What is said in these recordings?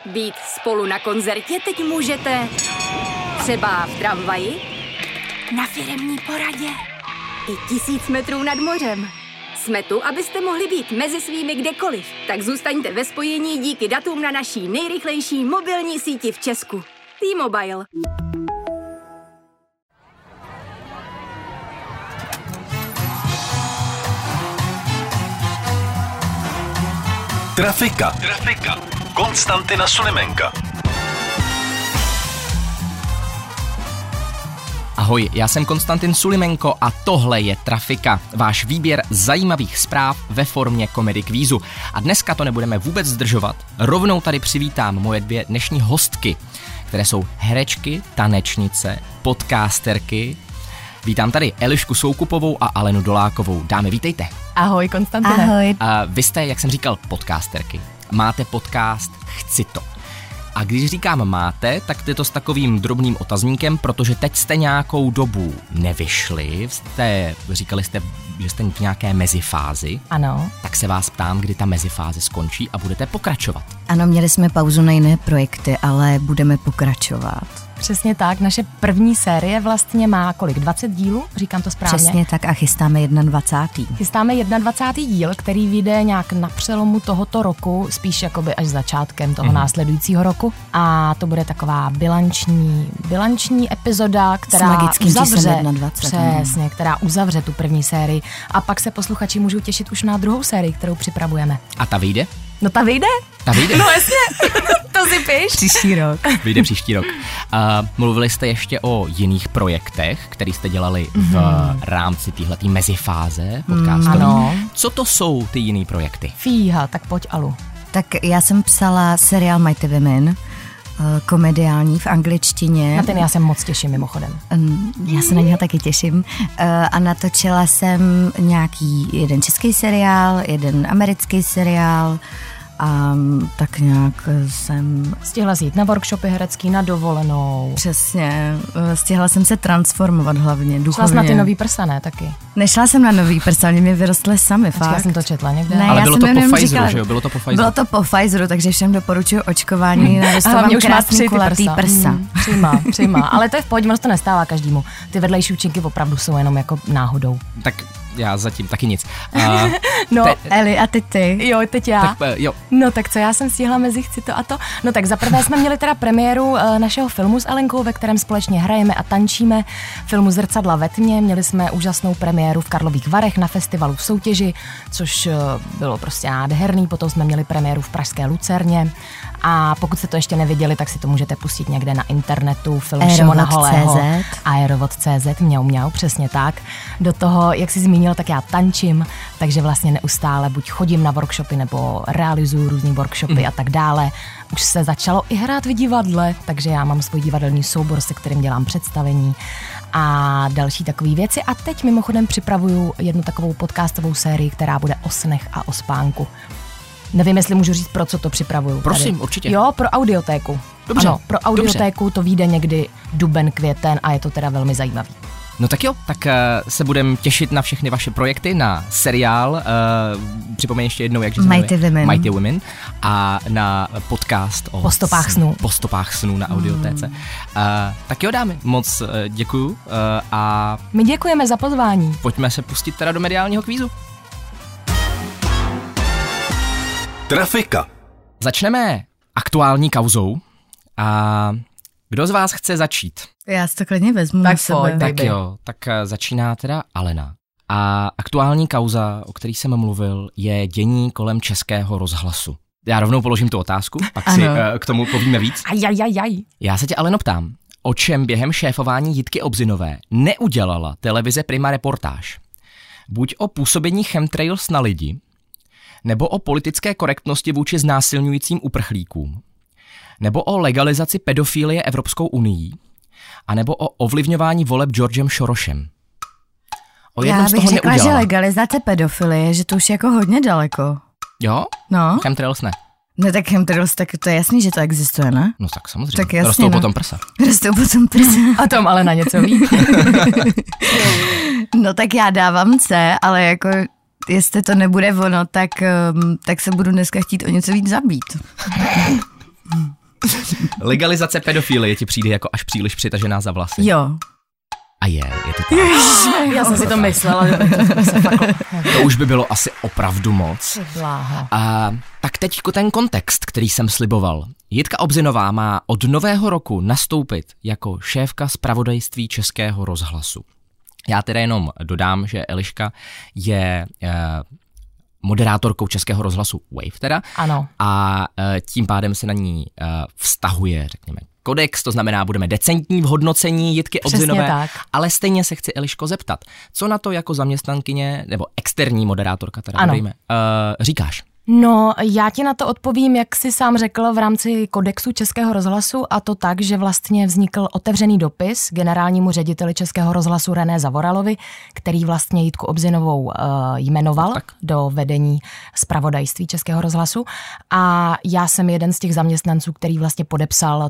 Být spolu na koncertě teď můžete třeba v tramvaji, na firemní poradě i 1000 metrů nad mořem. Jsme tu, abyste mohli být mezi svými kdekoliv. Tak zůstaňte ve spojení díky datům na naší nejrychlejší mobilní síti v Česku. T-Mobile. Trafika. Konstantina Sulimenka. Ahoj, já jsem Konstantin Sulimenko a tohle je Trafika, váš výběr zajímavých zpráv ve formě komedy kvízu. A dneska to nebudeme vůbec zdržovat, rovnou tady přivítám moje dvě dnešní hostky, které jsou herečky, tanečnice, podcasterky. Vítám tady Elišku Soukupovou a Alenu Dolákovou. Dámy, vítejte. Ahoj, Konstantine. Ahoj. Vy jste, jak jsem říkal, podcasterky. Máte podcast Chci to. A když říkám máte, tak je to s takovým drobným otazníkem, protože teď jste nějakou dobu nevyšli, říkali jste, že jste v nějaké mezifázi. Ano. Tak se vás ptám, kdy ta mezifáze skončí a budete pokračovat. Ano, měli jsme pauzu na jiné projekty, ale budeme pokračovat. Přesně tak, naše první série vlastně má kolik? 20 dílů? Říkám to správně? Přesně tak a chystáme 21. Chystáme 21. díl, který vyjde nějak na přelomu tohoto roku, spíš jakoby až začátkem toho následujícího roku. A to bude taková bilanční epizoda, která uzavře, přesně, která uzavře tu první sérii. A pak se posluchači můžou těšit už na druhou sérii, kterou připravujeme. A ta vyjde? No ta vyjde? Ta vyjde? No jasně, to si píš. Příští rok. Vyjde příští rok. Mluvili jste ještě o jiných projektech, které jste dělali v rámci téhletý mezifáze podcastu. Ano. Co to jsou ty jiný projekty? Fíha, tak pojď, Alu. Tak já jsem psala seriál Mighty Women, komediální v angličtině. Na ten já se moc těším mimochodem. Já se na něho taky těším. A natočila jsem nějaký jeden český seriál, jeden americký seriál a tak nějak jsem... Stihla jít na workshopy herecký, na dovolenou. Přesně, stihla jsem se transformovat hlavně duchovně. Šla jsi na ty nový prsa, ne, taky? Nešla jsem na nový prsa, oni mi vyrostly sami, fakt. Já jsem to četla někde. Ne, ale bylo to po Pfizeru, že jo? Bylo to po Pfizeru. Bylo to po Pfizeru, takže všem doporučuji očkování. Narostla vám krásný kulatý prsa. Přijímá. Ale to je v pohodě, ono to nestává každému. Ty vedlejší účinky opravdu jsou jenom jako náhodou. Tak já zatím taky nic. Eli, a ty? Jo, teď já. Tak, jo. No tak co já jsem stihla mezi Chci to a to? No tak zaprvé jsme měli teda premiéru našeho filmu s Alenkou, ve kterém společně hrajeme a tančíme. Filmu Zrcadla ve tmě. Měli jsme úžasnou premiéru v Karlových Varech na festivalu v Soutěži, což bylo prostě nádherný. Potom jsme měli premiéru v pražské Lucerně. A pokud jste to ještě neviděli, tak si to můžete pustit někde na internetu. Film Šimona Holého. Aerovod.cz, mňau, přesně tak. Do toho, jak jsi zmínil, tak já tančím, takže vlastně neustále buď chodím na workshopy nebo realizuju různý workshopy a tak dále. Už se začalo i hrát v divadle, takže já mám svůj divadelní soubor, se kterým dělám představení a další takové věci. A teď mimochodem připravuju jednu takovou podcastovou sérii, která bude o snech a o spánku. Nevím, jestli můžu říct, pro co to připravuju. Prosím, tady. určitě. Jo, pro audiotéku. Dobře. Ano, pro audiotéku to vyjde někdy duben, květen a je to teda velmi zajímavý. No tak jo, tak se budeme těšit na všechny vaše projekty, na seriál, připomeň ještě jednou, jak se jmenuje? Mighty Women a na podcast o Po stopách snů na audiotéce. Tak jo, dámy, moc děkuju a... My děkujeme za pozvání. Pojďme se pustit teda do mediálního kvízu. Trafika. Začneme aktuální kauzou a kdo z vás chce začít? Já si to klidně vezmu tak na sebe. Tak jo, tak začíná teda Alena. A aktuální kauza, o který jsem mluvil, je dění kolem Českého rozhlasu. Já rovnou položím tu otázku, pak si k tomu povíme víc. Já se tě, Aleno, ptám, o čem během šéfování Jitky Obzinové neudělala televize Prima reportáž? Buď o působení chemtrails na lidi, nebo o politické korektnosti vůči znásilňujícím uprchlíkům, nebo o legalizaci pedofilie Evropskou unií, anebo o ovlivňování voleb Georgem Sorosem. O jednom z toho neudělala. Já bych řekla, že legalizace pedofilie, že to už je jako hodně daleko. Jo? No. Chemtrails ne. No tak chemtrails, tak to je jasný, že to existuje, ne? No tak samozřejmě. Tak jasně, Rostou potom prsa. A tom ale na něco ví. No tak já dávám C, ale jako jestli to nebude ono, tak se budu dneska chtít o něco víc zabít. Legalizace pedofilie ti přijde jako až příliš přitažená za vlasy. Jo. A je to tak. Já jsem si to myslela, že to už by bylo asi opravdu moc. Bláho. Tak teď ten kontext, který jsem sliboval. Jitka Obzinová má od nového roku nastoupit jako šéfka zpravodajství Českého rozhlasu. Já teda jenom dodám, že Eliška je moderátorkou Českého rozhlasu Wave teda. Ano. A tím pádem se na ní vztahuje, řekněme, kodex, to znamená, budeme decentní v hodnocení Jitky Obzinové, tak. Ale stejně se chci, Eliško, zeptat, co na to jako zaměstnankyně, nebo externí moderátorka teda dodejme, říkáš? No, já ti na to odpovím, jak jsi sám řekl, v rámci kodexu Českého rozhlasu, a to tak, že vlastně vznikl otevřený dopis generálnímu řediteli Českého rozhlasu René Zavoralovi, který vlastně Jitku Obzinovou jmenoval do vedení zpravodajství Českého rozhlasu. A já jsem jeden z těch zaměstnanců, který vlastně podepsal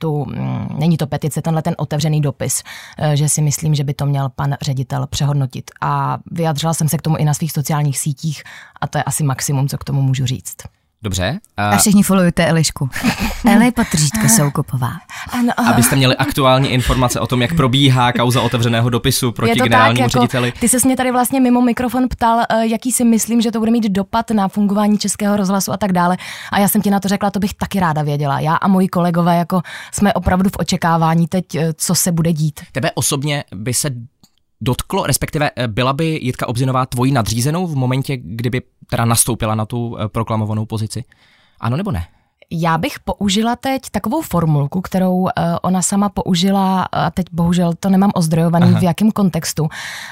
není to petice, tenhle ten otevřený dopis, že si myslím, že by to měl pan ředitel přehodnotit. A vyjadřila jsem se k tomu i na svých sociálních sítích a to je asi maximum, co k tomu můžu říct. Dobře. A všichni followujte Elišku. Eli_Soukupová. Soukupová. Ano. Abyste měli aktuální informace o tom, jak probíhá kauza otevřeného dopisu proti generálnímu řediteli. Ty ses mě tady vlastně mimo mikrofon ptal, jaký si myslím, že to bude mít dopad na fungování Českého rozhlasu a tak dále. A já jsem ti na to řekla, to bych taky ráda věděla. Já a moji kolegové jako jsme opravdu v očekávání teď, co se bude dít. Tebe osobně by se dotklo, respektive byla by Jitka Obzinová tvojí nadřízenou v momentě, kdyby teda nastoupila na tu proklamovanou pozici? Ano nebo ne? Já bych použila teď takovou formulku, kterou ona sama použila, a teď bohužel to nemám ozdrojovaný v jakém kontextu,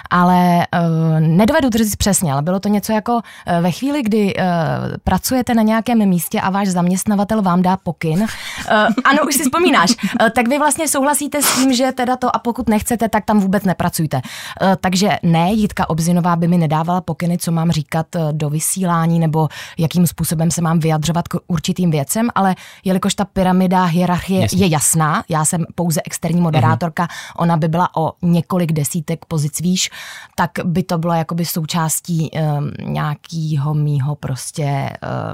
ale nedovedu to říct přesně, ale bylo to něco jako ve chvíli, kdy pracujete na nějakém místě a váš zaměstnavatel vám dá pokyn. Ano, už si vzpomínáš. Tak vy vlastně souhlasíte s tím, že teda to a pokud nechcete, tak tam vůbec nepracujte. Takže ne, Jitka Obzinová by mi nedávala pokyny, co mám říkat do vysílání nebo jakým způsobem se mám vyjadřovat k určitým věcem, ale jelikož ta pyramida hierarchie je jasná, já jsem pouze externí moderátorka, ona by byla o několik desítek pozic výš, tak by to bylo jakoby součástí nějakýho mýho prostě,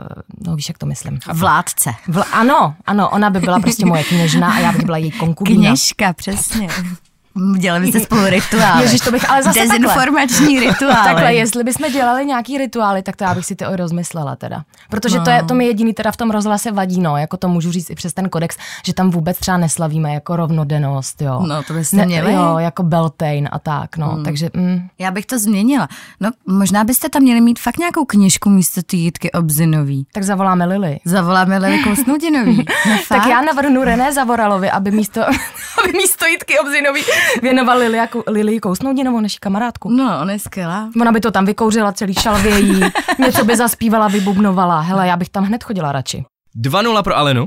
no víš, jak to myslím. Vládce. Ano, ona by byla prostě moje kněžna a já bych byla její konkubína. Kněžka, přesně. Dělali byste spolu rituály. Ježiš, to bych ale zase dezinformační rituály. Takhle, jestli bychom dělali nějaký rituály, tak to já bych si to rozmyslela teda. Protože to mi jediný teda v tom rozhlase vadí, no, jako to můžu říct i přes ten kodex, že tam vůbec třeba neslavíme jako rovnodennost, jo. No, to byste měli. Jo, jako Beltane a tak, no, takže... Já bych to změnila. No, možná byste tam měli mít fakt nějakou knížku místo té Jitky Obzinový. Tak zavoláme Lili. Zavoláme Lili Kousnoudinový. No, tak já navrhnu René Zavoralovi, aby místo Jitky Obzinový věnoval Lili Kousnoudinovou, naši kamarádku. No, ona je skvělá. Ona by to tam vykouřila celý šalvějí, něco by zaspívala, vybubnovala. Hele, já bych tam hned chodila radši. 2-0 pro Alenu.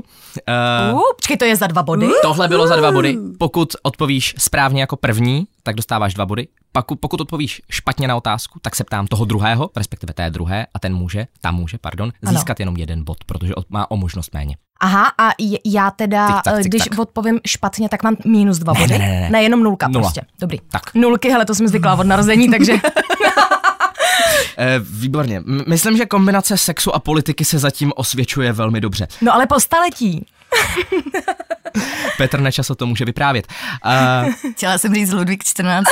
Počkej, to je za 2 body? Tohle bylo za 2 body. Pokud odpovíš správně jako první, tak dostáváš 2 body. Pokud odpovíš špatně na otázku, tak se ptám toho druhého, respektive té druhé, a ta může, získat jenom 1 bod, protože má o možnost méně. Aha, a já teda, když odpovím špatně, tak mám -2 body? Ne, jenom 0 prostě. Dobrý. Tak. 0, hele, to jsem zvyklá od narození, takže... Výborně. Myslím, že kombinace sexu a politiky se zatím osvědčuje velmi dobře. No ale po staletí. Petr Nečas o to může vyprávět. Chtěla jsem říct Ludvík 14.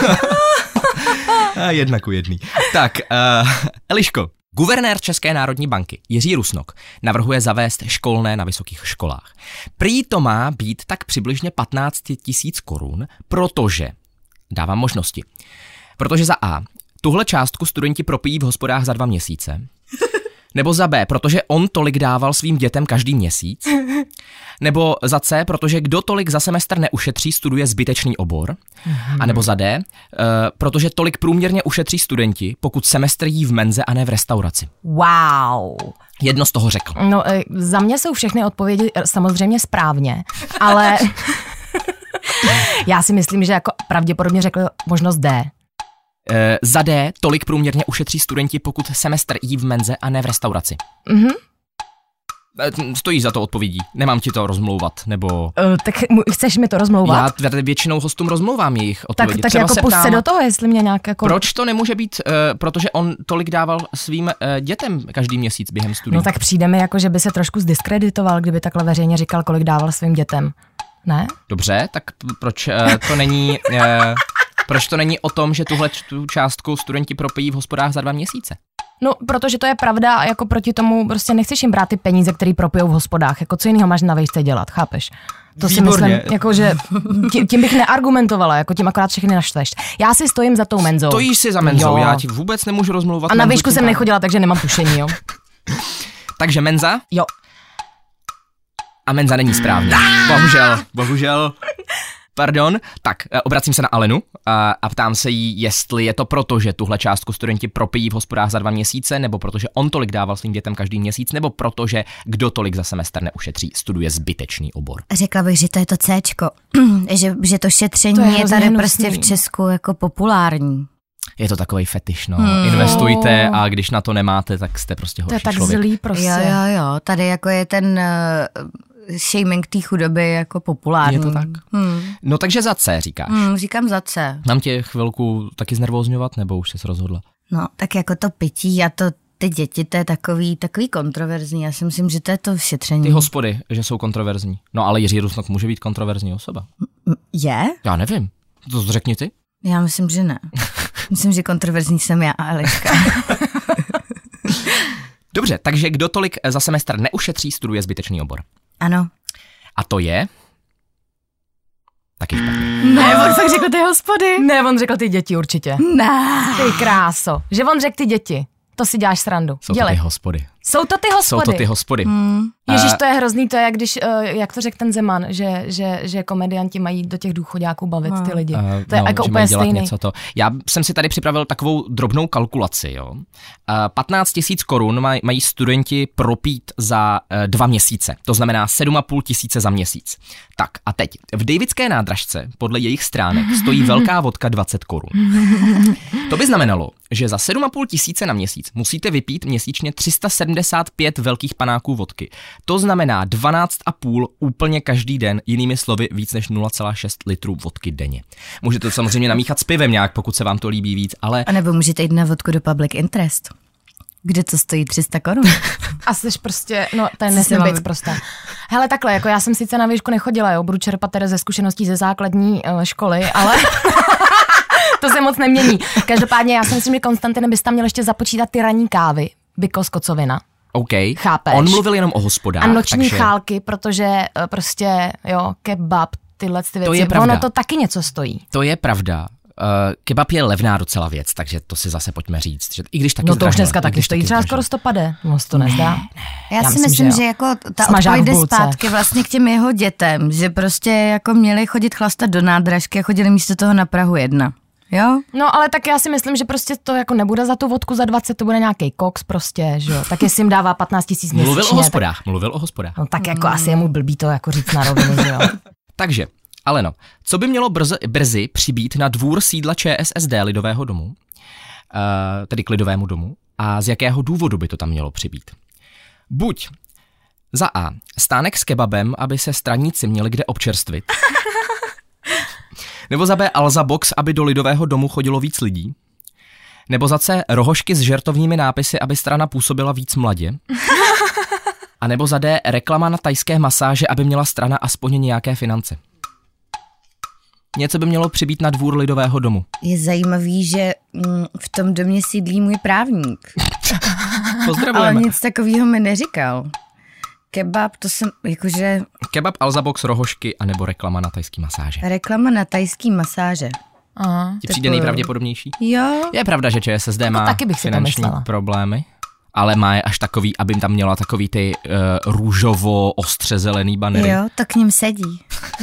1:1. Tak, Eliško. Guvernér České národní banky Jiří Rusnok navrhuje zavést školné na vysokých školách. Prý to má být tak přibližně 15 000 korun, protože, dávám možnosti, protože za A, tuhle částku studenti propijí v hospodách za 2 měsíce, nebo za B, protože on tolik dával svým dětem každý měsíc, nebo za C, protože kdo tolik za semestr neušetří, studuje zbytečný obor, a nebo za D, protože tolik průměrně ušetří studenti, pokud semestr jí v menze a ne v restauraci. Wow. Jedno z toho řekl. No, za mě jsou všechny odpovědi samozřejmě správně, ale já si myslím, že jako pravděpodobně řekl možnost D. Za D, tolik průměrně ušetří studenti, pokud semestr jí v menze a ne v restauraci. Stojí za to odpovědí. Nemám ti to rozmlouvat, nebo... Tak chceš mi to rozmlouvat? Já většinou hostům rozmlouvám jejich odpovědi. Tak jako pust se do toho, jestli mě nějak jako... Proč to nemůže být, protože on tolik dával svým dětem každý měsíc během studií. No tak přijde mi jako, že by se trošku zdiskreditoval, kdyby takhle veřejně říkal, kolik dával svým dětem. Ne? Dobře, tak proč to není... Proč to není o tom, že tu částku studenti propijí v hospodách za 2 měsíce? No, protože to je pravda a jako proti tomu prostě nechceš jim brát ty peníze, které propijou v hospodách. Jako co jiného máš na výšce dělat, chápeš? To Výborně. si myslím, jako že tím bych neargumentovala, jako tím akorát všechny naštveš. Já si stojím za tou menzou. Stojíš si za menzou, já ti vůbec nemůžu rozmlouvat. A na výšku jsem nechodila, takže nemám tušení, jo. Takže menza? Jo. A menza není správně. Bohužel. Pardon, tak obracím se na Alenu a ptám se jí, jestli je to proto, že tuhle částku studenti propijí v hospodách za 2 měsíce, nebo protože on tolik dával svým dětem každý měsíc, nebo protože kdo tolik za semestr neušetří, studuje zbytečný obor. Řekla bych, že to je to Cčko, že to šetření je tady prostě v Česku jako populární. Je to takovej fetiš, no. Investujte a když na to nemáte, tak jste prostě horší člověk. To je tak zlý prostě. Jo, tady jako je ten... shaming té chudoby jako populární. Je to tak? No takže za C říkáš. Říkám za C. Mám tě chvilku taky znervózňovat, nebo už jsi rozhodla? No, tak jako to pití a to ty děti, to je takový kontroverzní. Já si myslím, že to je to šetření. Ty hospody, že jsou kontroverzní. No ale Jiří Rusnok může být kontroverzní osoba. Je? Já nevím. To řekni ty. Já myslím, že ne. Myslím, že kontroverzní jsem já a Eliška. Dobře, takže kdo tolik za semestr neušetří, studuje zbytečný obor. Ano. A to je? Taky špatně. Ne, on fakt řekl ty hospody. Ne, on řekl ty děti určitě. Ne. Ty kráso. Že on řekl ty děti. To si děláš srandu. Jsou to ty hospody. Jsou to ty hospody. Ježíš, to je hrozný, to je jak když, jak to řekl ten Zeman, že komedianti mají do těch důchodáků bavit ty lidi. To je jako úplně stejný. Já jsem si tady připravil takovou drobnou kalkulaci. Jo. 15 000 korun mají studenti propít za 2 měsíce. To znamená 7 500 za měsíc. Tak a teď. V Davidské nádražce podle jejich stránek stojí velká vodka 20 korun. To by znamenalo, že za 7 500 na měsíc musíte vypít měsíčně 375 velkých panáků vodky. To znamená 12,5 úplně každý den, jinými slovy víc než 0,6 litrů vodky denně. Můžete to samozřejmě namíchat s pivem nějak, pokud se vám to líbí víc, ale... A nebo můžete jít na vodku do Public Interest, kde to stojí 300 korun. A jsi prostě, no to je nesmí být prostě. Hele takhle, jako já jsem sice na výšku nechodila, jo, budu čerpat teda ze zkušeností ze základní školy, ale... To se moc nemění. Každopádně já si myslím, že Konstantin bys tam měl ještě započítat ty ranní kávy, bykos, kocovina. OK. Chápeš? On mluvil jenom o hospodách. A noční chálky, protože prostě, jo, kebab, tyhle ty věci. To je pravda. Ono to taky něco stojí. To je pravda. Kebab je levná docela věc, takže to si zase pojďme říct. Že i když taky no to už dneska taky stojí třeba skoro 150. No to nezdá. Já si myslím, že jako ta odpověď jde zpátky vlastně k těm jeho dětem, že prostě jako měli chodit chlastat do nádražky a chodili místo toho na Prahu 1. Jo? No ale tak já si myslím, že prostě to jako nebude za tu vodku za 20, to bude nějaký koks prostě, že jo. Tak jestli jim dává 15 000 měsíčně. Mluvil o hospodách. No tak jako asi je mu blbý to jako říct na rovinu, že jo. Takže, Aleno, co by mělo brzy přibít na dvůr sídla ČSSD Lidového domu, tedy k Lidovému domu, a z jakého důvodu by to tam mělo přibít? Buď za A, stánek s kebabem, aby se straníci měli kde občerstvit. Nebo za B Alza Box, aby do Lidového domu chodilo víc lidí. Nebo za C rohožky s žertovními nápisy, aby strana působila víc mladě. A nebo za D reklama na thajské masáže, aby měla strana aspoň nějaké finance. Něco by mělo přibít na dvůr Lidového domu. Je zajímavý, že v tom domě sídlí můj právník. Pozdravujeme. Ale nic takového mi neříkal. Kebab, to jsem, jakože... Kebab, Alza Box, rohožky, anebo reklama na thajský masáže. Reklama na thajský masáže. Aha. Ti přijde nejpravděpodobnější? Jo. Je pravda, že ČSSD má finanční problémy, ale má je až takový, aby tam měla takový ty růžovo-ostře zelený banery. Jo, to k ním sedí.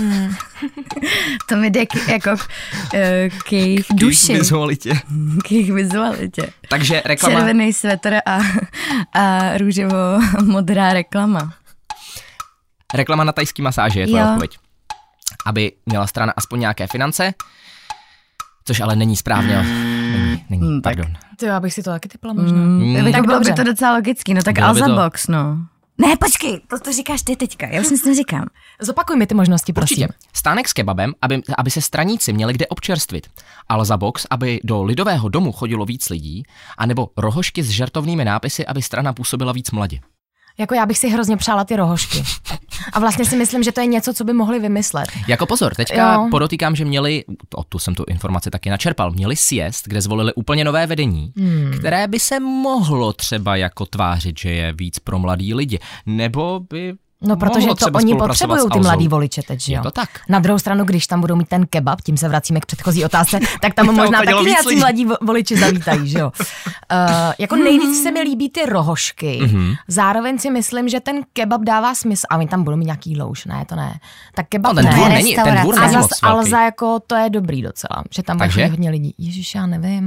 To mi jde k jejich duši. K jejich vizualitě. Takže reklama... Červený svetr a růžovo-modrá reklama. Reklama na thajský masáže je tvoje odpověď. Aby měla strana aspoň nějaké finance, což ale není správně. Není, pardon. To já bych si to taky typla možná. Tak bylo by to docela logický, no tak Alza Box, no. Ne, počkej, to říkáš ty teďka, já už nic neříkám. Zopakuj mi ty možnosti, prosím. Určitě. Stánek s kebabem, aby se straníci měli kde občerstvit. Alza box, aby do lidového domu chodilo víc lidí, anebo rohožky s žertovnými nápisy, aby strana působila víc mladě. Jako já bych si hrozně přála ty rohožky. A vlastně si myslím, že to je něco, co by mohli vymyslet. Jako pozor, teďka podotýkám, že měli, tu jsem tu informaci taky načerpal, měli sjezd, kde zvolili úplně nové vedení, které by se mohlo třeba jako tvářit, že je víc pro mladý lidi, nebo by... No, protože to oni potřebují ty mladý voliče teď, že jo? Je to tak. Na druhou stranu, když tam budou mít ten kebab, tím se vracíme k předchozí otázce, tak tam možná taky nějací mladí voliči zavítají, že jo? Jako nejvíc se mi líbí ty rohožky, zároveň si myslím, že ten kebab dává smysl, a oni tam budou mít nějaký louš, ne, to ne. Tak kebab ten dvůr není moc velký. Alza jako to je dobrý docela, že tam bude hodně lidí. Ježiš, já nevím.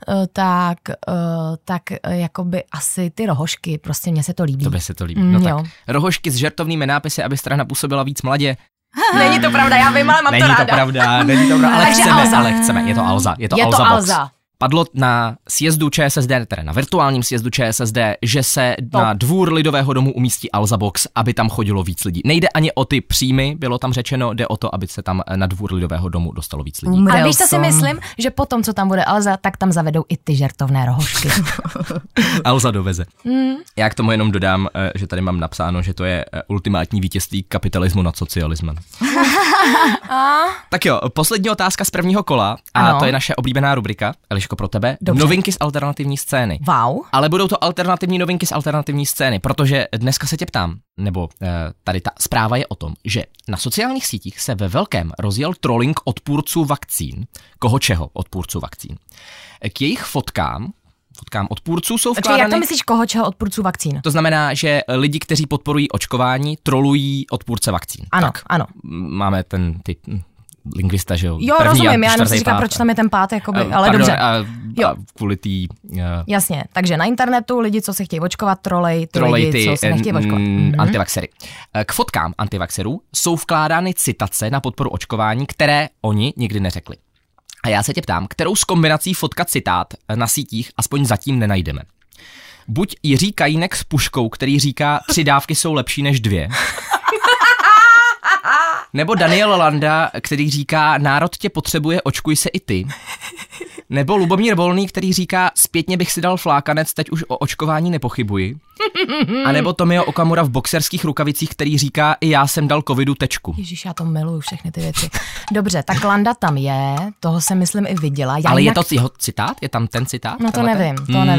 Tak jakoby asi ty rohožky, prostě mně se to líbí. Tobě se to líbí, no tak. Rohožky s žertovnými nápisy, aby strana působila víc mladě. Není to pravda, já vím, ale mám to ráda. Není to pravda, ale chceme. Je to Alza. Je to Alza box. Padlo na sjezdu ČSSD, teda na virtuálním sjezdu ČSSD, že se na dvůr lidového domu umístí Alza box, aby tam chodilo víc lidí. Nejde ani o ty příjmy, bylo tam řečeno, jde o to, aby se tam na dvůr lidového domu dostalo víc lidí. Ale víš, co si myslím, že potom, co tam bude Alza, tak tam zavedou i ty žertovné rohožky. Alza doveze. Já k tomu jenom dodám, že tady mám napsáno, že to je ultimátní vítězství kapitalismu nad socialismem. Tak jo, poslední otázka z prvního kola, a to je naše oblíbená rubrika. Eliško, pro tebe. Dobře. Novinky z alternativní scény. Wow. Ale budou to alternativní novinky z alternativní scény, protože dneska se tě ptám, nebo tady ta zpráva je o tom, že na sociálních sítích se ve velkém rozjel trolling odpůrců vakcín. Koho čeho odpůrců vakcín? K jejich fotkám odpůrců jsou vkládány... Jak to myslíš, koho čeho odpůrců vakcín? To znamená, že lidi, kteří podporují očkování, trolují odpůrce vakcín. Ano, tak, ano. Máme ty lingvista, že jo? Jo, rozumím, já jenom si říkám, proč tam je ten pát, jakoby, ale pardon, dobře. A kvůli tý... Jasně, takže na internetu lidi, co se chtějí očkovat, trolej lidi, co se nechtějí očkovat. Antivaxery. K fotkám antivaxerů jsou vkládány citace na podporu očkování, které oni nikdy neřekli. A já se tě ptám, kterou z kombinací fotka citát na sítích aspoň zatím nenajdeme. Buď Jiří Kajínek s puškou, který říká 3 dávky jsou lepší než 2. Nebo Daniel Landa, který říká národ tě potřebuje, očkuj se i ty. Nebo Lubomír Volný, který říká zpětně bych si dal flákanec, teď už o očkování nepochybuji. A nebo Tomio Okamura v boxerských rukavicích, který říká i já jsem dal covidu tečku. Ježíš, já to miluju, všechny ty věci. Dobře, tak Landa tam je, toho jsem myslím i viděla. Ale je to jeho citát? Je tam ten citát? No to nevím.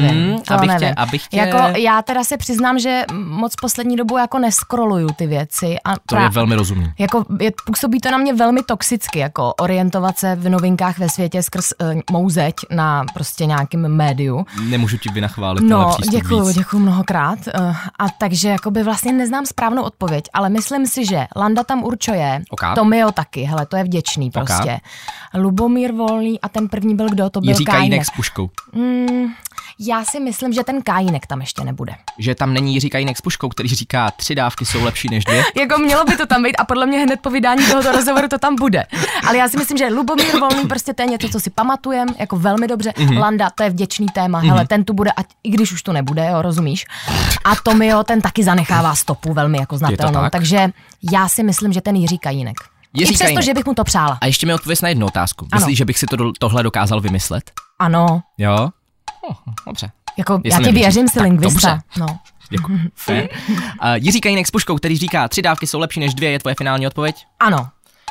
Abych tě... Jako, já teda se přiznám, že moc poslední dobu jako neskroluju ty věci. A to je velmi rozumný. Jako, působí to na mě velmi toxicky, jako orientovat se v novinkách ve světě skrz mou zeď na prostě nějakém médiu. Nemůžu ti vynachválit tenhle přístup víc. Děkuju mnohokrát. A takže jakoby vlastně neznám správnou odpověď, ale myslím si, že Landa tam určuje, Tomio taky, hele, to je vděčný prostě. Lubomír Volný a ten první byl kdo? To byl Jiří Kajínek s puškou. Já si myslím, že ten Kajínek tam ještě nebude. Že tam není Jiří Kajínek s puškou, který říká 3 dávky jsou lepší než 2? Jako mělo by to tam být a podle mě hned po vydání tohoto rozhovoru to tam bude. Ale já si myslím, že Lubomír Volný prostě to je něco, co si pamatujem, jako velmi dobře. Landa, to je vděčný téma, hele, ten tu bude, a i když už tu nebude, jo, rozumíš? A Tomio, ten taky zanechává stopu velmi jako znatelnou, takže já si myslím, že ten Jiří Kajínek. I přesto, že bych mu to přála. A ještě mi odpověz na jednu otázku. Myslíš, že bych si tohle dokázal vymyslet? Ano. Jo? Dobře. Jako, já ti věřím, si lingvista. No. Děkuji. Jiří Kajínek s puškou, který říká 3 dávky jsou lepší než 2, je tvoje finální odpověď? Ano.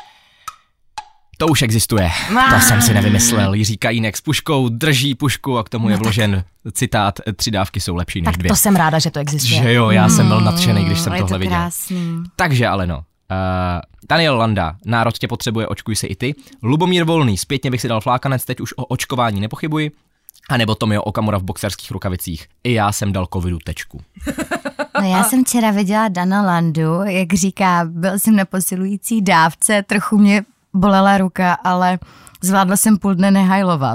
To už existuje. To jsem si nevymyslel. Jiří Kajínek s puškou drží pušku a k tomu je vložen citát 3 dávky jsou lepší než 2. Tak to jsem ráda, že to existuje. Že jo, já jsem byl nadšený, když jsem tohle viděl. Krásný. Takže Aleno, Daniel Landa, národ tě potřebuje, očkuj se i ty. Lubomír Volný, zpětně bych si dal flákanec, teď už o očkování nepochybuji. A nebo Tomio Okamura v boxerských rukavicích. I já jsem dal covidu tečku. No já jsem včera viděla Dana Landu, jak říká, byl jsem na posilující dávce, trochu mě bolela ruka, ale zvládla jsem půl dne nehajlovat.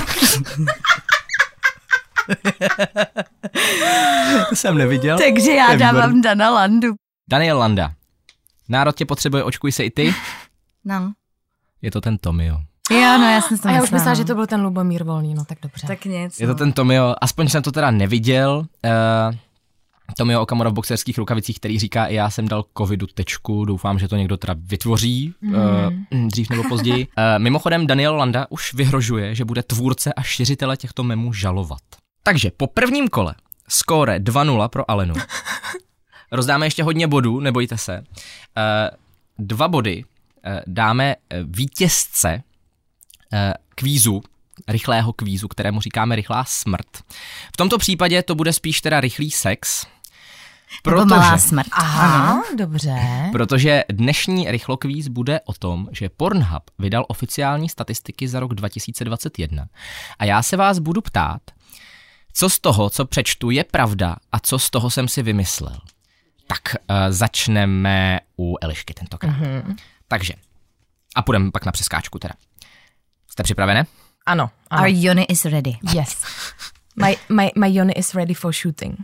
To jsem neviděl. Takže já dávám Dana Landu. Daniel Landa, národ tě potřebuje, očkuj se i ty. No. Je to ten Tomio. Jo, no já jsem to já už myslela, že to byl ten Lubomír Volný, no tak dobře. Tak nic. Je to ten Tomio, aspoň jsem to teda neviděl. Tomio Okamura v boxerských rukavicích, který říká, já jsem dal covidu tečku, doufám, že to někdo teda vytvoří dřív nebo později. Mimochodem Daniel Landa už vyhrožuje, že bude tvůrce a šiřitele těchto memů žalovat. Takže po prvním kole skóre 2-0 pro Alenu. Rozdáme ještě hodně bodů, nebojte se. 2 body dáme vítězce kvízu, rychlého kvízu, kterému říkáme rychlá smrt. V tomto případě to bude spíš teda rychlý sex. Nebo malá smrt. Aha, dobře. Protože dnešní rychlokvíz bude o tom, že Pornhub vydal oficiální statistiky za rok 2021. A já se vás budu ptát, co z toho, co přečtu, je pravda a co z toho jsem si vymyslel. Tak začneme u Elišky tentokrát. Takže, a půjdeme pak na přeskáčku teda. Jste připravené? Ano. Our Yoni is ready. Yes. My Yoni is ready for shooting.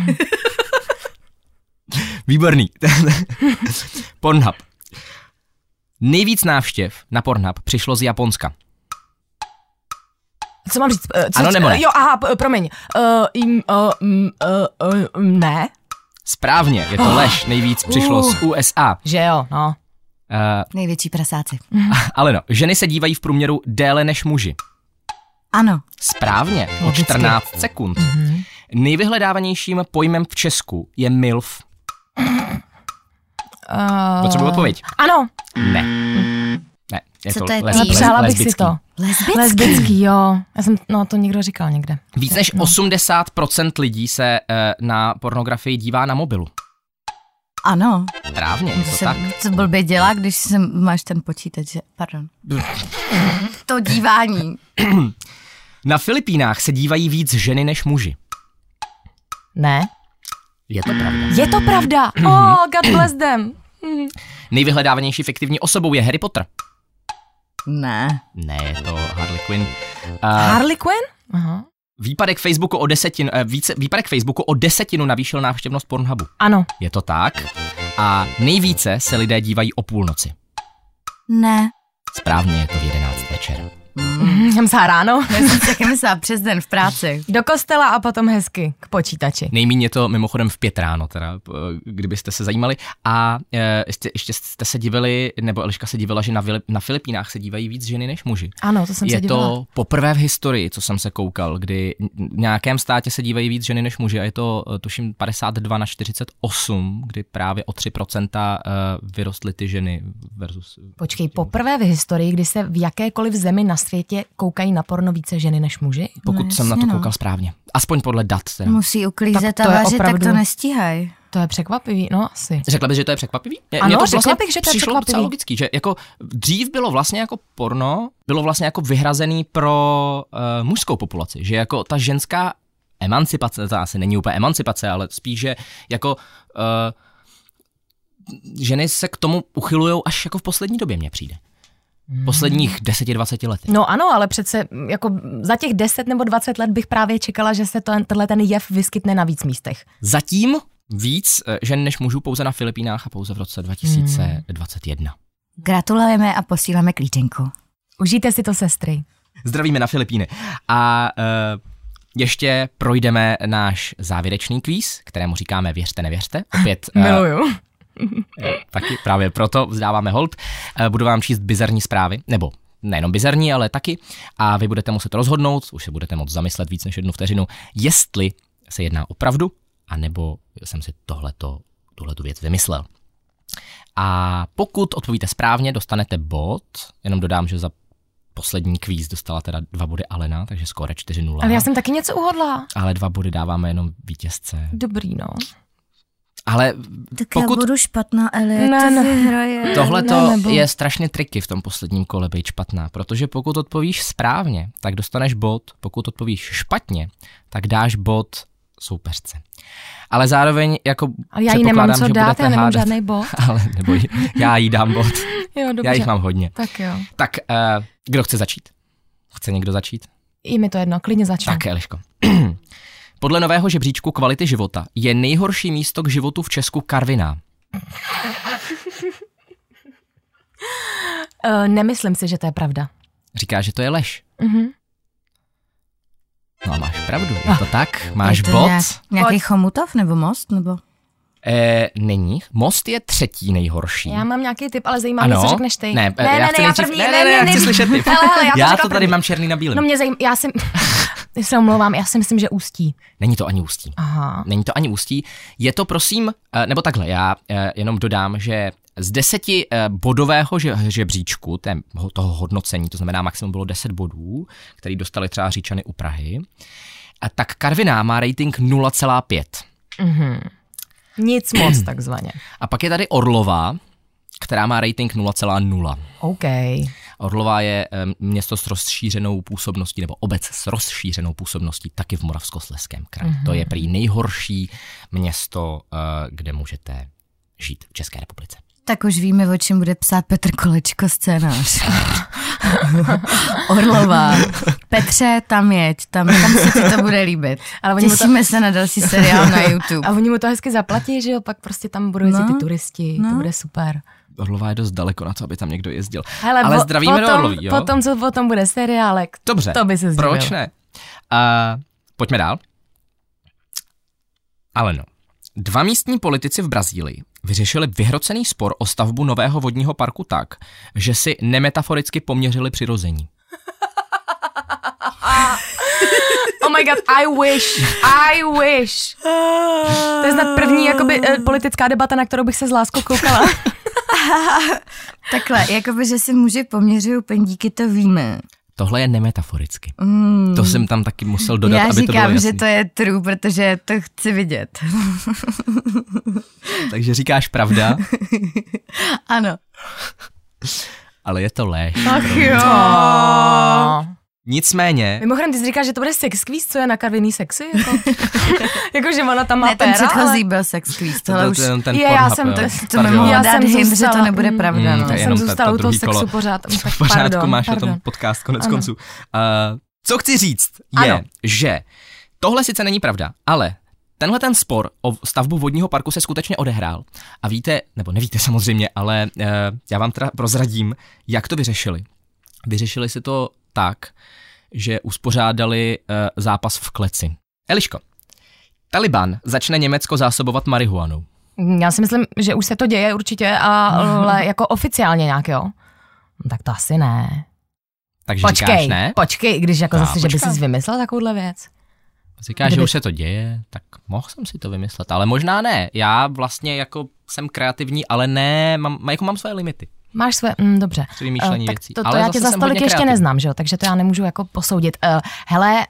Výborný. Pornhub. Nejvíc návštěv na Pornhub přišlo z Japonska. Co mám říct? Ano nebo ne? Jo, aha, promiň. Ne. Správně, je to lež. Nejvíc přišlo z USA. Že jo, no. Největší prasáci. Ale no, ženy se dívají v průměru déle než muži. Ano. Správně, o 14 sekund. Nejvyhledávanějším pojmem v Česku je MILF. Potřebuji odpověď. Ano. Ne. Ne, je Co to to je? Přála bych si to. Lesbický, jo. To někdo říkal někde. Víc než 80% lidí se na pornografii dívá na mobilu. Ano. Správně, je to tak. Co blbě dělá, když máš ten počítač, že? Pardon. To dívání. Na Filipínách se dívají víc ženy než muži. Ne. Je to pravda. Je to pravda. Oh, God bless them. Nejvyhledávanější fiktivní osobou je Harry Potter. Ne. Ne, je to Harley Quinn. Harley Quinn? Aha. Výpadek Facebooku o 10 navýšil návštěvnost Pornhubu. Ano. Je to tak. A nejvíce se lidé dívají o půlnoci. Ne. Správně, je to v 11 večer. Já myslela ráno. Já jsem si taky myslela přes den v práci. Do kostela a potom hezky k počítači. Nejmíň je to mimochodem v 5 ráno, teda, kdybyste se zajímali. A ještě jste se divili, nebo Eliška se divila, že na Filipínách se dívají víc ženy než muži. Ano, to jsem se divala. Je to poprvé v historii, co jsem se koukal, kdy v nějakém státě se dívají víc ženy než muži a je to tuším 52-48, kdy právě o 3% vyrostly ty ženy versus... Počkej, poprvé v historii, kdy se v jakékoliv zemi na světě koukají na porno více ženy než muži? Pokud jsem na to koukal správně. Aspoň podle dat. Teda. Musí uklízet tak a vařit, opravdu... tak to nestíhají. To je překvapivý, no asi. Řekla bys, že to je překvapivý? Ano, to řekla bych, že to je přišlo překvapivý. Docela logický, že jako dřív bylo vlastně jako porno, bylo vlastně jako vyhrazený pro mužskou populaci, že jako ta ženská emancipace, to asi není úplně emancipace, ale spíš, že jako ženy se k tomu uchylujou až jako v poslední době, mně přijde. Posledních 10-20 let. No ano, ale přece jako za těch 10 nebo 20 let bych právě čekala, že se ten jev vyskytne na víc místech. Zatím víc žen než mužů pouze na Filipínách a pouze v roce 2021. Gratulujeme a posíláme klíčenku. Užijte si to, sestry. Zdravíme na Filipíny. A ještě projdeme náš závěrečný kvíz, kterému říkáme Věřte, nevěřte. Opět miluju. Taky právě proto vzdáváme hold. Budu vám číst bizarní zprávy, nebo nejenom bizarní, ale taky. A vy budete muset rozhodnout, už se budete moct zamyslet víc než 1 vteřinu, jestli se jedná o pravdu, anebo jsem si tuhletu věc vymyslel. A pokud odpovíte správně, dostanete bod. Jenom dodám, že za poslední kvíz dostala teda 2 body Alena, takže skóre 4-0. Ale já jsem taky něco uhodla. Ale 2 body dáváme jenom vítězce. Dobrý, no. Ale tak pokud... já budu špatná, Eli, to vyhraje. Tohleto je strašně triky v tom posledním kole být špatná, protože pokud odpovíš správně, tak dostaneš bod, pokud odpovíš špatně, tak dáš bod soupeřce. Ale zároveň jako ale já jí nemám co dát, já nemám žádnej bod. Ale neboj, já jí dám bod. Jo, dobře. Já jich mám hodně. Tak jo. Tak kdo chce začít? Chce někdo začít? Je mi to jedno, klidně začnu. Tak, Eliško. Podle nového žebříčku kvality života je nejhorší místo k životu v Česku Karviná. Nemyslím si, že to je pravda. Říká, že to je lež. No a máš pravdu, je to tak, máš bod. Nějaký Chomutov nebo Most, nebo? Není. Most je 3. nejhorší. Já mám nějaký tip, ale zajímá mě, co řekneš ty. Ne, já chci slyšet tip. Já to tady mám černý na bílém. No mě já se omlouvám, já si myslím, že Ústí. Není to ani Ústí. Aha. Není to ani Ústí. Je to prosím, nebo takhle, já jenom dodám, že z 10 bodového žebříčku, toho hodnocení, to znamená maximum bylo 10 bodů, který dostali třeba Říčany u Prahy, tak Karviná má rating 0,5. Mhm. Nic moc, takzvaně. A pak je tady Orlová, která má rating 0,0. OK. Orlová je město s rozšířenou působností, nebo obec s rozšířenou působností, taky v Moravskoslezském kraji. To je prý nejhorší město, kde můžete žít v České republice. Tak už víme, o čem bude psát Petr Kolečko scénář. Orlová. Petře, tam jeď, tam se ti to bude líbit. Ale těšíme se na další seriál na YouTube. A oni mu to hezky zaplatí, že jo, pak prostě tam budou jezdit ty turisti, to bude super. Orlová je dost daleko na to, aby tam někdo jezdil. Ale zdravíme do Orloví, jo? Potom, co potom bude seriálek, dobře, to by se zdravil. Proč ne? Pojďme dál. Ale no. 2 místní politici v Brazílii vyřešili vyhrocený spor o stavbu nového vodního parku tak, že si nemetaforicky poměřili přirození. Oh my god, I wish. To je snad první jakoby politická debata, na kterou bych se s láskou koukala. Takhle, jakoby, že si muži poměřují pendíky, to víme. Tohle je nemetaforicky. To jsem tam taky musel dodat, aby to bylo jasný. Já říkám, že to je true, protože to chci vidět. Takže říkáš pravda? Ano. Ale je to lež. Ach jo. Nicméně... Mimochodem, ty jsi říkáš, že to bude sex quiz, co je na Karviný sexy? Jako, že ona tam má ne, ten předchozí byl sex quiz. Tohle už... Já jsem že to nebude pravda. Já jsem zůstala u toho sexu pořád. V pořádku, máš na tom podcast konec konců. Co chci říct je, že tohle sice není pravda, ale tenhle ten spor o stavbu vodního parku se skutečně odehrál. A víte, nebo nevíte samozřejmě, ale já vám teda prozradím, jak to vyřešili. Vyřešili si to tak, že uspořádali zápas v kleci. Eliško, Taliban začne Německo zásobovat marihuanou. Já si myslím, že už se to děje určitě, ale jako oficiálně nějak, jo? No, tak to asi ne. Takže říkáš ne? Počkej, když jako zase, že by jsi vymyslel takovouhle věc. Říkáš, že už se to děje, tak mohl jsem si to vymyslet, ale možná ne. Já vlastně jako jsem kreativní, ale ne, mám své limity. Máš své, dobře. Vymýšlení věcí. To já tě zase tolik ještě neznám, že jo? Takže to já nemůžu jako posoudit. Hele,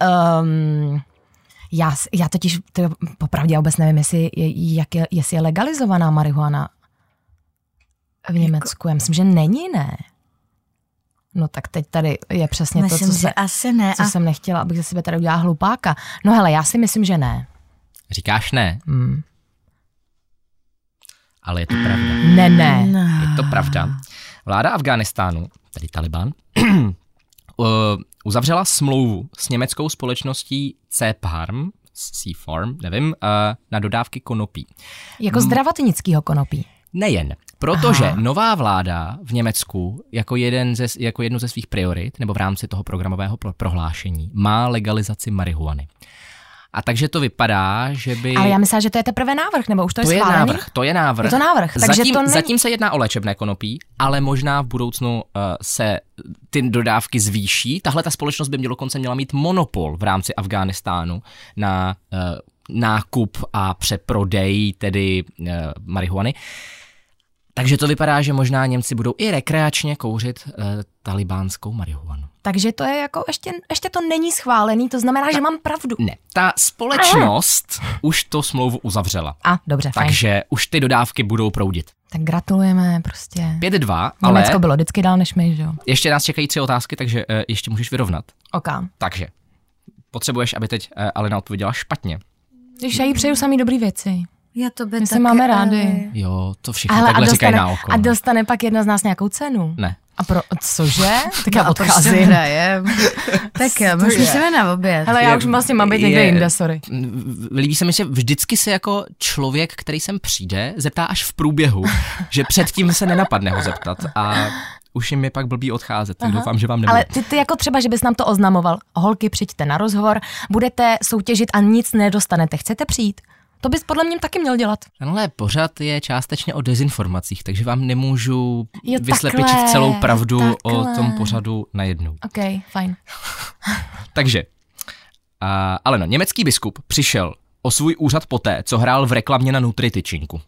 já totiž popravdě vůbec nevím, jestli je legalizovaná marihuana v Německu. Já myslím, že není, ne? No tak teď tady je přesně myslím, to, co jsem nechtěla, abych ze sebe tady udělala hlupáka. No hele, já si myslím, že ne. Říkáš ne? Ale je to pravda. Ne. Je to pravda. Vláda Afghánistánu, tedy Taliban, uzavřela smlouvu s německou společností C-Farm, nevím, na dodávky konopí. Jako zdravotnického konopí. Nejen, protože nová vláda v Německu jako jednu ze svých priorit, nebo v rámci toho programového prohlášení, má legalizaci marihuany. A takže to vypadá, že by... Ale já myslím, že to je teprve návrh, nebo už to je schválený? To je návrh. Je to návrh. Takže zatím se jedná o léčebné konopí, ale možná v budoucnu se ty dodávky zvýší. Tahle ta společnost by dokonce měla mít monopol v rámci Afghánistánu na nákup a přeprodej tedy marihuany. Takže to vypadá, že možná Němci budou i rekreačně kouřit talibánskou marihuanu. Takže to je jako, ještě to není schválený, to znamená, že mám pravdu. Ne, ta společnost už to smlouvu uzavřela. Dobře, takže fajn. už ty dodávky budou proudit. Tak gratulujeme prostě. 5-2, ale... Německo bylo vždycky dál než my, že jo? Ještě nás čekají 3 otázky, takže ještě můžeš vyrovnat. OK. Takže, potřebuješ, aby teď Alena odpověděla špatně. Když já jí přeju samý dobrý věci. Já to by my se máme rádi. Jo, to všichni takhle říkají na oko. A dostane pak jedna z nás nějakou cenu? Ne. A cože? Tak já odcházím. Tak jo, musíme na oběd. Hele, já už vlastně mám být někde jinde, sorry. Líbí se mi, že vždycky se jako člověk, který sem přijde, zeptá až v průběhu, že předtím se nenapadne ho zeptat a už jim je pak blbý odcházet, tak doufám, že vám nebude. Ale ty jako třeba, že bys nám to oznamoval, holky, přijďte na rozhovor, budete soutěžit a nic nedostanete, chcete přijít? To bys podle mě taky měl dělat. Tenhle pořad je částečně o dezinformacích, takže vám nemůžu vyslepičit celou pravdu o tom pořadu najednou. OK, fajn. Takže, ale no, německý biskup přišel o svůj úřad poté, co hrál v reklamě na Nutrityčinku.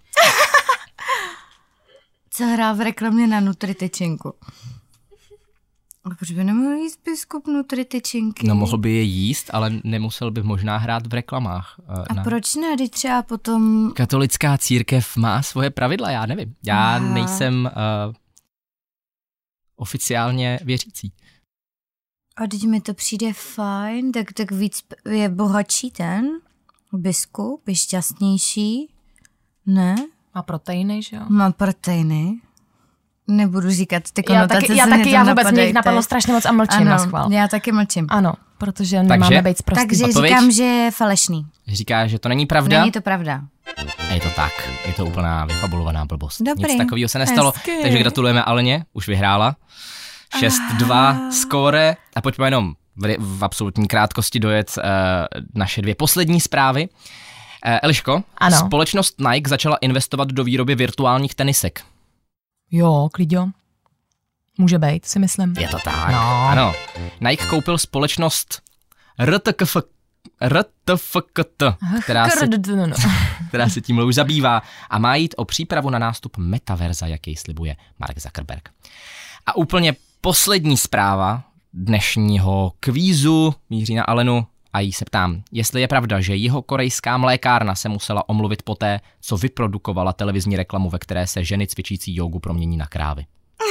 Co hrál v reklamě na Nutrityčinku? A proč by nemohl jíst biskup Nutrityčinky? No mohl by je jíst, ale nemusel by možná hrát v reklamách. A proč ne, když třeba potom... Katolická církev má svoje pravidla, já nevím. Já nejsem oficiálně věřící. A teď mi to přijde fajn, tak víc je bohatší ten biskup, je šťastnější, ne? Má proteiny, že jo? Má proteiny. Nebudu říkat ty konotace. Já vůbec mě jich napadlo strašně moc a mlčím na schvál. Já taky mlčím. Ano, protože nemáme být sprostý. Takže odpověď? Říkám, že je falešný. Říká, že to není pravda? Není to pravda. A je to tak, je to úplná vyfabulovaná blbost. Dobrý. Nic takového se nestalo, takže gratulujeme Aleně, už vyhrála. 6-2 skóre a pojďme jenom v absolutní krátkosti dojet naše 2 poslední zprávy. Eliško, ano. Společnost Nike začala investovat do výroby virtuálních tenisek. Jo, klidňo. Může být, si myslím. Je to tak, no. Ano. Nike koupil společnost RTFKT, která se tímhle už zabývá a má jít o přípravu na nástup metaverza, jak jej slibuje Mark Zuckerberg. A úplně poslední zpráva dnešního kvízu míří na Alenu a jí se ptám, jestli je pravda, že jihokorejská mlékárna se musela omluvit poté, co vyprodukovala televizní reklamu, ve které se ženy cvičící jógu promění na krávy.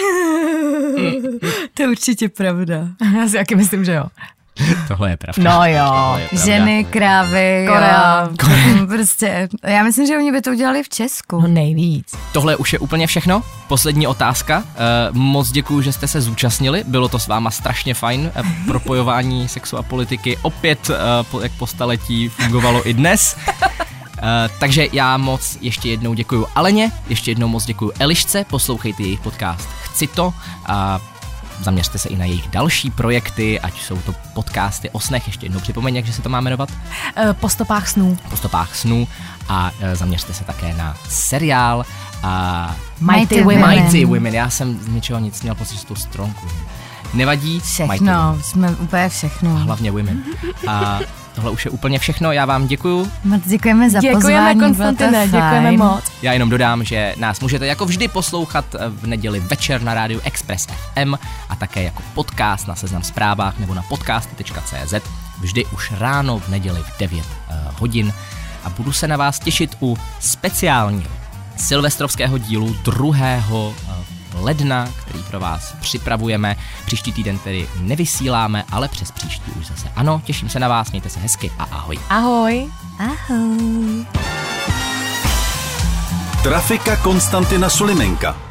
To je určitě pravda. Já si taky myslím, že jo. Tohle je pravda. No jo. Ženy, krávy, Korea. Prostě, já myslím, že oni by to udělali v Česku. No nejvíc. Tohle už je úplně všechno. Poslední otázka. Moc děkuju, že jste se zúčastnili. Bylo to s váma strašně fajn. Propojování sexu a politiky opět, jak po staletí, fungovalo i dnes. Takže já moc ještě jednou děkuju Aleně, ještě jednou moc děkuju Elišce, poslouchejte jejich podcast Chci to a zaměřte se i na jejich další projekty, ať jsou to podcasty o snech, ještě jednou připomeň, jak se to má jmenovat? Po stopách snů. Po stopách snů a zaměřte se také na seriál Mighty Women. Mighty Women, já jsem z ničeho nic měl pocit, že tu stronku. Nevadí? Všechno, jsme úplně všechno. Hlavně Women. A tohle už je úplně všechno, já vám děkuju. Moc děkujeme za pozvání. Děkujeme, Konstantine, děkujeme moc. Já jenom dodám, že nás můžete jako vždy poslouchat v neděli večer na rádiu Express FM a také jako podcast na Seznam Zprávách nebo na podcasty.cz. Vždy už ráno v neděli v 9 hodin a budu se na vás těšit u speciálního silvestrovského dílu 2. ledna, který pro vás připravujeme. Příští týden tedy nevysíláme, ale přes příští už zase. Ano, těším se na vás, mějte se hezky a ahoj. Ahoj. Ahoj. Trafika Konstantina Sulimenka.